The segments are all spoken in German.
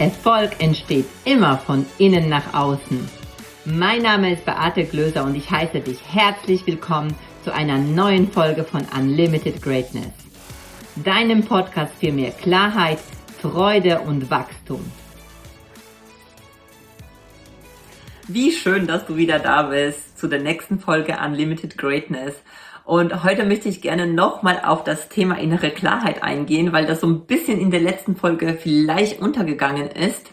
Erfolg entsteht immer von innen nach außen. Mein Name ist Beate Glöser und ich heiße dich herzlich willkommen zu einer neuen Folge von Unlimited Greatness, deinem Podcast für mehr Klarheit, Freude und Wachstum. Wie schön, dass du wieder da bist zu der nächsten Folge Unlimited Greatness. Und heute möchte ich gerne nochmal auf das Thema innere Klarheit eingehen, weil das so ein bisschen in der letzten Folge vielleicht untergegangen ist.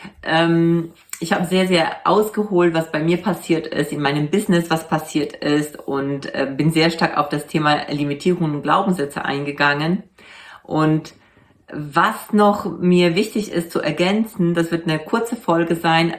Ich habe sehr, sehr ausgeholt, was bei mir passiert ist, in meinem Business, was passiert ist und bin sehr stark auf das Thema Limitierungen und Glaubenssätze eingegangen. Und was noch mir wichtig ist zu ergänzen, das wird eine kurze Folge sein,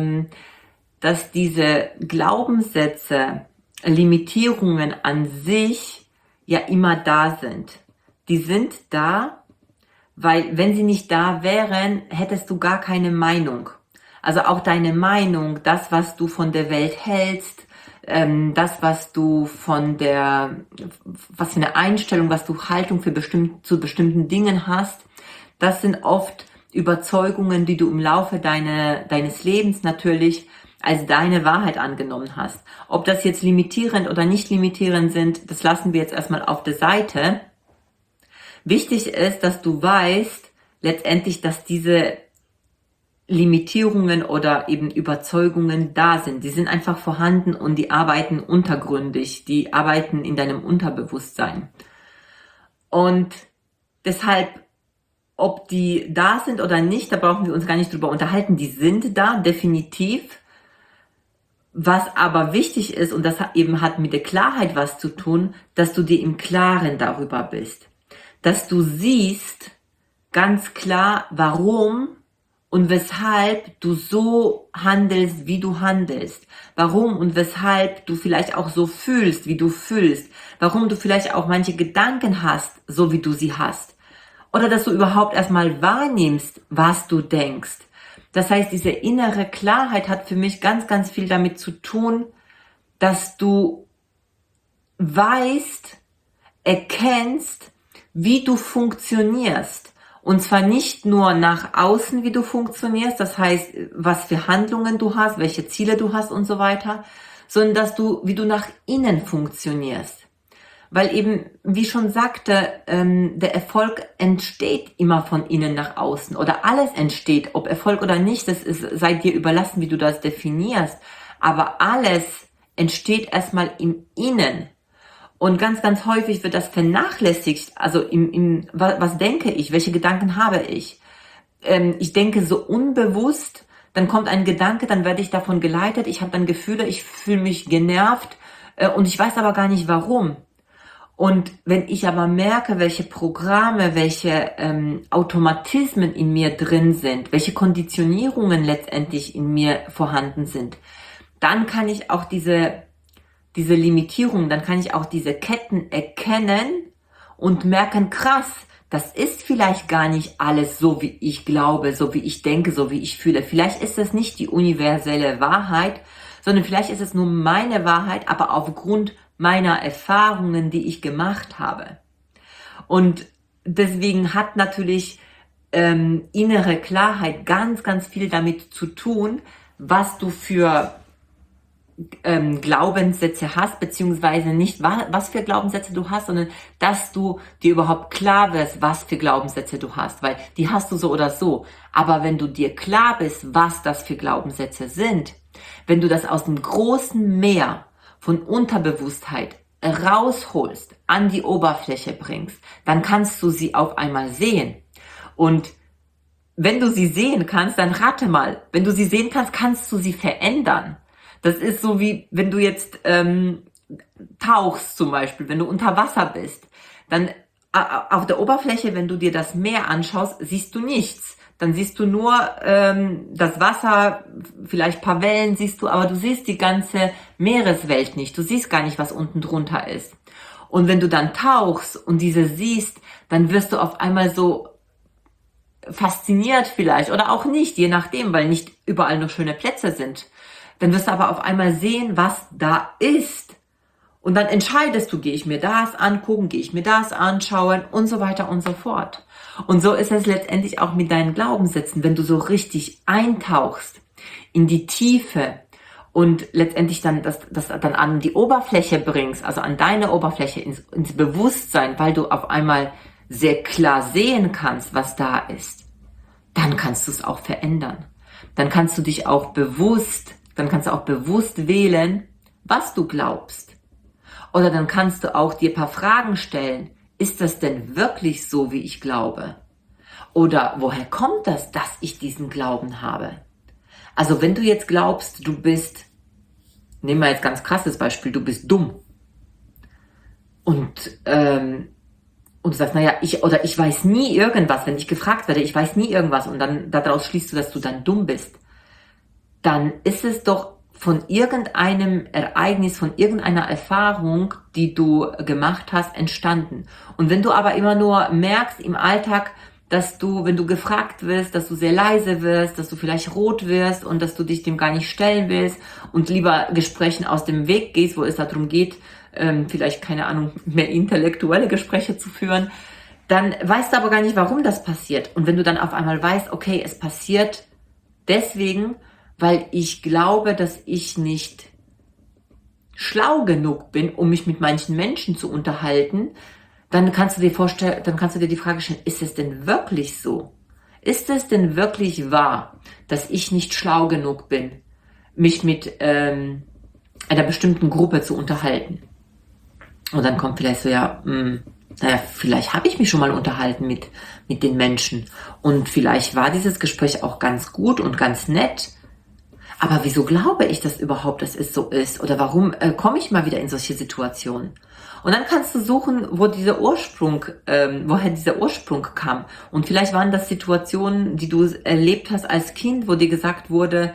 dass diese Glaubenssätze, Limitierungen an sich ja immer da sind. Die sind da, weil wenn sie nicht da wären, hättest du gar keine Meinung. Also auch deine Meinung, das, was du von der Welt hältst, das, was du was für eine Einstellung, was du Haltung zu bestimmten Dingen hast, das sind oft Überzeugungen, die du im Laufe deines Lebens natürlich als deine Wahrheit angenommen hast. Ob das jetzt limitierend oder nicht limitierend sind, das lassen wir jetzt erstmal auf der Seite. Wichtig ist, dass du weißt, letztendlich, dass diese Limitierungen oder eben Überzeugungen da sind. Die sind einfach vorhanden und die arbeiten untergründig, die arbeiten in deinem Unterbewusstsein. Und deshalb, ob die da sind oder nicht, da brauchen wir uns gar nicht drüber unterhalten. Die sind da, definitiv. Was aber wichtig ist, und das eben hat mit der Klarheit was zu tun, dass du dir im Klaren darüber bist. Dass du siehst ganz klar, warum und weshalb du so handelst, wie du handelst. Warum und weshalb du vielleicht auch so fühlst, wie du fühlst. Warum du vielleicht auch manche Gedanken hast, so wie du sie hast. Oder dass du überhaupt erstmal wahrnimmst, was du denkst. Das heißt, diese innere Klarheit hat für mich ganz, ganz viel damit zu tun, dass du weißt, erkennst, wie du funktionierst. Und zwar nicht nur nach außen, wie du funktionierst, das heißt, was für Handlungen du hast, welche Ziele du hast und so weiter, sondern wie du nach innen funktionierst. Weil eben, wie schon sagte, der Erfolg entsteht immer von innen nach außen oder alles entsteht, ob Erfolg oder nicht, sei dir überlassen, wie du das definierst. Aber alles entsteht erstmal im Innen. Und ganz, ganz häufig wird das vernachlässigt. Also was denke ich? Welche Gedanken habe ich? Ich denke so unbewusst, dann kommt ein Gedanke, dann werde ich davon geleitet, ich habe dann Gefühle, ich fühle mich genervt und ich weiß aber gar nicht warum. Und wenn ich aber merke, welche Programme, welche Automatismen in mir drin sind, welche Konditionierungen letztendlich in mir vorhanden sind, dann kann ich auch diese Limitierungen, dann kann ich auch diese Ketten erkennen und merken, krass, das ist vielleicht gar nicht alles so, wie ich glaube, so wie ich denke, so wie ich fühle. Vielleicht ist das nicht die universelle Wahrheit, sondern vielleicht ist es nur meine Wahrheit, aber aufgrund meiner Erfahrungen, die ich gemacht habe. Und deswegen hat natürlich innere Klarheit ganz, ganz viel damit zu tun, was du für Glaubenssätze hast, beziehungsweise nicht, was für Glaubenssätze du hast, sondern dass du dir überhaupt klar wirst, was für Glaubenssätze du hast, weil die hast du so oder so. Aber wenn du dir klar bist, was das für Glaubenssätze sind, wenn du das aus dem großen Meer von Unterbewusstheit rausholst, an die Oberfläche bringst, dann kannst du sie auf einmal sehen. Und wenn du sie sehen kannst, dann rate mal, wenn du sie sehen kannst, kannst du sie verändern. Das ist so wie, wenn du jetzt tauchst zum Beispiel, wenn du unter Wasser bist, dann auf der Oberfläche, wenn du dir das Meer anschaust, siehst du nichts. Dann siehst du nur das Wasser, vielleicht ein paar Wellen siehst du, aber du siehst die ganze Meereswelt nicht. Du siehst gar nicht, was unten drunter ist. Und wenn du dann tauchst und diese siehst, dann wirst du auf einmal so fasziniert vielleicht oder auch nicht, je nachdem, weil nicht überall nur schöne Plätze sind. Dann wirst du aber auf einmal sehen, was da ist. Und dann entscheidest du, gehe ich mir das angucken, gehe ich mir das anschauen und so weiter und so fort. Und so ist es letztendlich auch mit deinen Glaubenssätzen, wenn du so richtig eintauchst in die Tiefe und letztendlich dann das dann an die Oberfläche bringst, also an deine Oberfläche, ins Bewusstsein, weil du auf einmal sehr klar sehen kannst, was da ist, dann kannst du es auch verändern. Dann kannst du auch bewusst wählen, was du glaubst. Oder dann kannst du auch dir ein paar Fragen stellen. Ist das denn wirklich so, wie ich glaube? Oder woher kommt das, dass ich diesen Glauben habe? Also wenn du jetzt glaubst, du bist, nehmen wir jetzt ganz krasses Beispiel, du bist dumm. Und du sagst, naja, ich weiß nie irgendwas, wenn ich gefragt werde, ich weiß nie irgendwas und dann daraus schließt du, dass du dann dumm bist. Dann ist es doch von irgendeinem Ereignis, von irgendeiner Erfahrung, die du gemacht hast, entstanden. Und wenn du aber immer nur merkst im Alltag, dass du, wenn du gefragt wirst, dass du sehr leise wirst, dass du vielleicht rot wirst und dass du dich dem gar nicht stellen willst und lieber Gesprächen aus dem Weg gehst, wo es darum geht, vielleicht, keine Ahnung, mehr intellektuelle Gespräche zu führen, dann weißt du aber gar nicht, warum das passiert. Und wenn du dann auf einmal weißt, okay, es passiert deswegen, weil ich glaube, dass ich nicht schlau genug bin, um mich mit manchen Menschen zu unterhalten, dann kannst du dir die Frage stellen, ist es denn wirklich so? Ist es denn wirklich wahr, dass ich nicht schlau genug bin, mich mit einer bestimmten Gruppe zu unterhalten? Und dann kommt vielleicht so, vielleicht habe ich mich schon mal unterhalten mit den Menschen und vielleicht war dieses Gespräch auch ganz gut und ganz nett. Aber wieso glaube ich das überhaupt, dass es so ist? Oder warum komme ich mal wieder in solche Situationen? Und dann kannst du suchen, woher dieser Ursprung kam. Und vielleicht waren das Situationen, die du erlebt hast als Kind, wo dir gesagt wurde,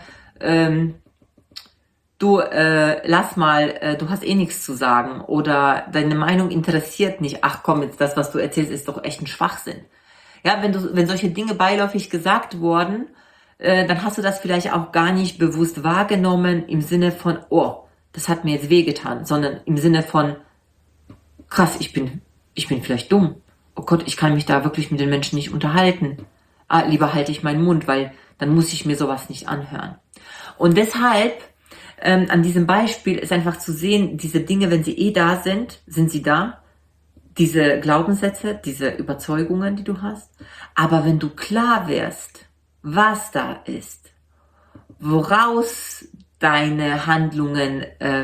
lass mal, du hast eh nichts zu sagen. Oder deine Meinung interessiert nicht. Ach komm, jetzt das, was du erzählst, ist doch echt ein Schwachsinn. Ja, wenn solche Dinge beiläufig gesagt wurden, dann hast du das vielleicht auch gar nicht bewusst wahrgenommen im Sinne von, oh, das hat mir jetzt wehgetan, sondern im Sinne von, krass, ich bin vielleicht dumm. Oh Gott, ich kann mich da wirklich mit den Menschen nicht unterhalten. Lieber halte ich meinen Mund, weil dann muss ich mir sowas nicht anhören. Und deshalb, an diesem Beispiel ist einfach zu sehen, diese Dinge, wenn sie da sind, sind sie da. Diese Glaubenssätze, diese Überzeugungen, die du hast. Aber wenn du klar wirst, was da ist, woraus deine Handlungen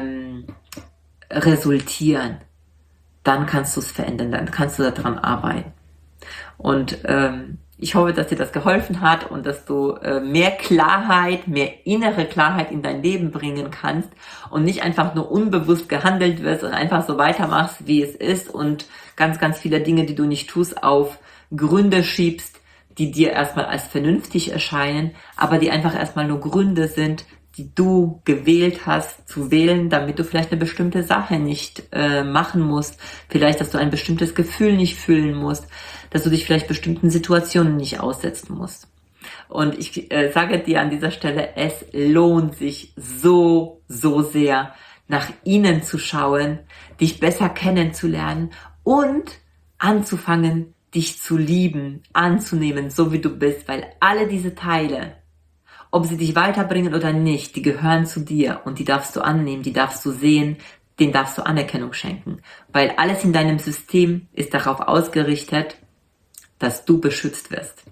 resultieren, dann kannst du es verändern, dann kannst du daran arbeiten. Und ich hoffe, dass dir das geholfen hat und dass du mehr Klarheit, mehr innere Klarheit in dein Leben bringen kannst und nicht einfach nur unbewusst gehandelt wirst und einfach so weitermachst, wie es ist und ganz, ganz viele Dinge, die du nicht tust, auf Gründe schiebst, die dir erstmal als vernünftig erscheinen, aber die einfach erstmal nur Gründe sind, die du gewählt hast zu wählen, damit du vielleicht eine bestimmte Sache nicht machen musst, vielleicht, dass du ein bestimmtes Gefühl nicht fühlen musst, dass du dich vielleicht bestimmten Situationen nicht aussetzen musst. Und ich sage dir an dieser Stelle, es lohnt sich so, so sehr, nach innen zu schauen, dich besser kennenzulernen und anzufangen, dich zu lieben, anzunehmen, so wie du bist, weil alle diese Teile, ob sie dich weiterbringen oder nicht, die gehören zu dir und die darfst du annehmen, die darfst du sehen, denen darfst du Anerkennung schenken, weil alles in deinem System ist darauf ausgerichtet, dass du beschützt wirst.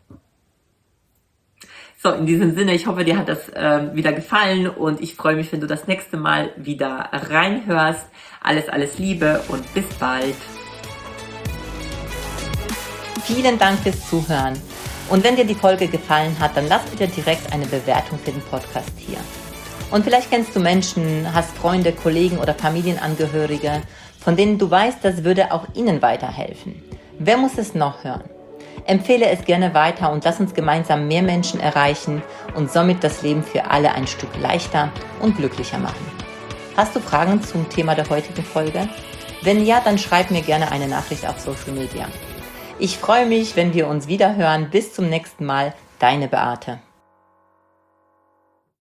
So, in diesem Sinne, ich hoffe, dir hat das wieder gefallen und ich freue mich, wenn du das nächste Mal wieder reinhörst. Alles Liebe und bis bald. Vielen Dank fürs Zuhören. Und wenn dir die Folge gefallen hat, dann lass bitte direkt eine Bewertung für den Podcast hier. Und vielleicht kennst du Menschen, hast Freunde, Kollegen oder Familienangehörige, von denen du weißt, das würde auch ihnen weiterhelfen. Wer muss es noch hören? Empfehle es gerne weiter und lass uns gemeinsam mehr Menschen erreichen und somit das Leben für alle ein Stück leichter und glücklicher machen. Hast du Fragen zum Thema der heutigen Folge? Wenn ja, dann schreib mir gerne eine Nachricht auf Social Media. Ich freue mich, wenn wir uns wieder hören. Bis zum nächsten Mal, deine Beate.